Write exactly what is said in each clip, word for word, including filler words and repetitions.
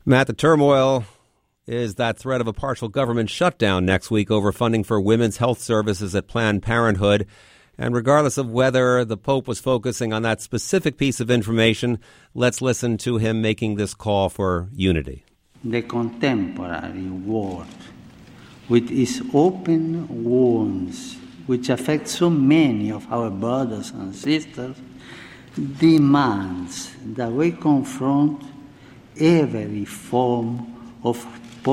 Matt, the turmoil is that threat of a partial government shutdown next week over funding for women's health services at Planned Parenthood. And regardless of whether the Pope was focusing on that specific piece of information, let's listen to him making this call for unity. The contemporary world, with its open wounds, which affect so many of our brothers and sisters, demands that we confront every form of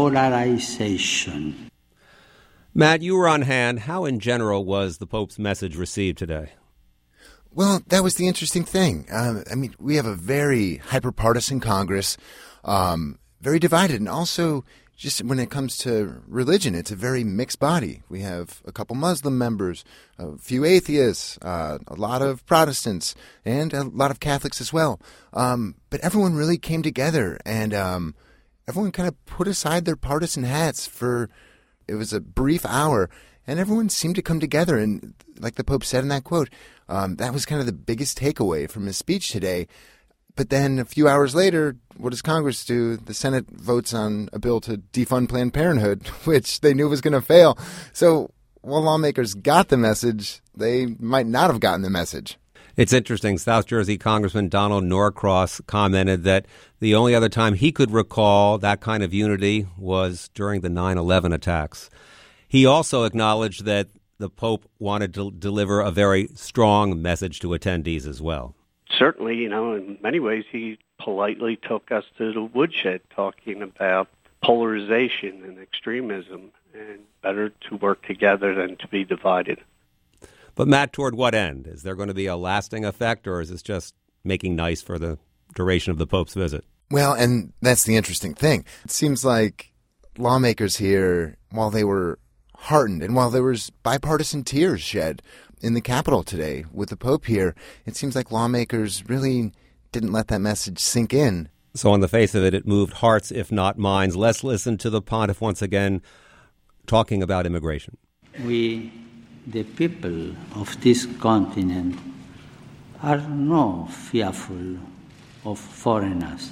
polarization. Matt, you were on hand. How in general was the Pope's message received today? Well, that was the interesting thing. Um, I mean, we have a very hyper-partisan Congress, um, very divided, and also just when it comes to religion, it's a very mixed body. We have a couple Muslim members, a few atheists, uh, a lot of Protestants, and a lot of Catholics as well. Um, but everyone really came together, and um, everyone kind of put aside their partisan hats for, it was a brief hour, and everyone seemed to come together. And like the Pope said in that quote, um, that was kind of the biggest takeaway from his speech today. But then a few hours later, what does Congress do? The Senate votes on a bill to defund Planned Parenthood, which they knew was going to fail. So while lawmakers got the message, they might not have gotten the message. It's interesting. South Jersey Congressman Donald Norcross commented that the only other time he could recall that kind of unity was during the nine eleven attacks. He also acknowledged that the Pope wanted to deliver a very strong message to attendees as well. Certainly, you know, in many ways, he politely took us to the woodshed talking about polarization and extremism, and better to work together than to be divided. But Matt, toward what end? Is there going to be a lasting effect, or is this just making nice for the duration of the Pope's visit? Well, and that's the interesting thing. It seems like lawmakers here, while they were heartened and while there was bipartisan tears shed in the Capitol today with the Pope here, it seems like lawmakers really didn't let that message sink in. So on the face of it, it moved hearts, if not minds. Let's listen to the pontiff once again talking about immigration. We, the people of this continent, are not fearful of foreigners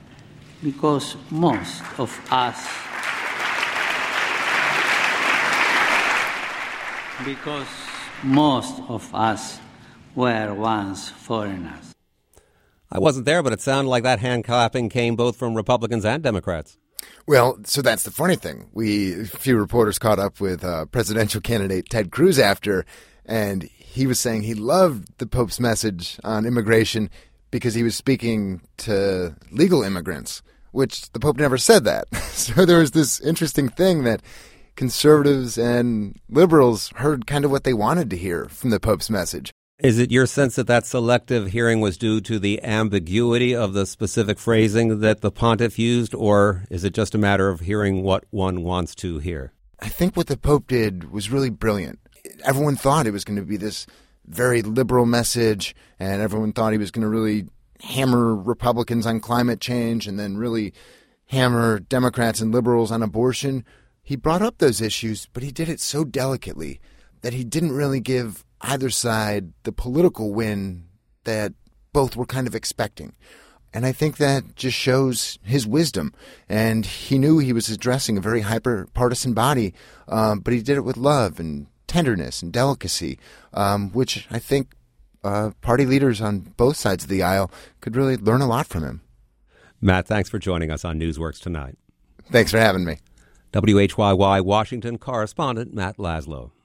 because most of us because most of us were once foreigners. I wasn't there, but it sounded like that hand clapping came both from Republicans and Democrats. Well, so that's the funny thing. We, a few reporters caught up with uh, presidential candidate Ted Cruz after, and he was saying he loved the Pope's message on immigration because he was speaking to legal immigrants, which the Pope never said that. So there was this interesting thing that conservatives and liberals heard kind of what they wanted to hear from the Pope's message. Is it your sense that that selective hearing was due to the ambiguity of the specific phrasing that the pontiff used, or is it just a matter of hearing what one wants to hear? I think what the Pope did was really brilliant. Everyone thought it was going to be this very liberal message, and everyone thought he was going to really hammer Republicans on climate change and then really hammer Democrats and liberals on abortion. He brought up those issues, but he did it so delicately that he didn't really give either side the political win that both were kind of expecting. And I think that just shows his wisdom. And he knew he was addressing a very hyper-partisan body, um, but he did it with love and tenderness and delicacy, um, which I think uh, party leaders on both sides of the aisle could really learn a lot from him. Matt, thanks for joining us on Newsworks Tonight. Thanks for having me. W H Y Y Washington correspondent Matt Laszlo.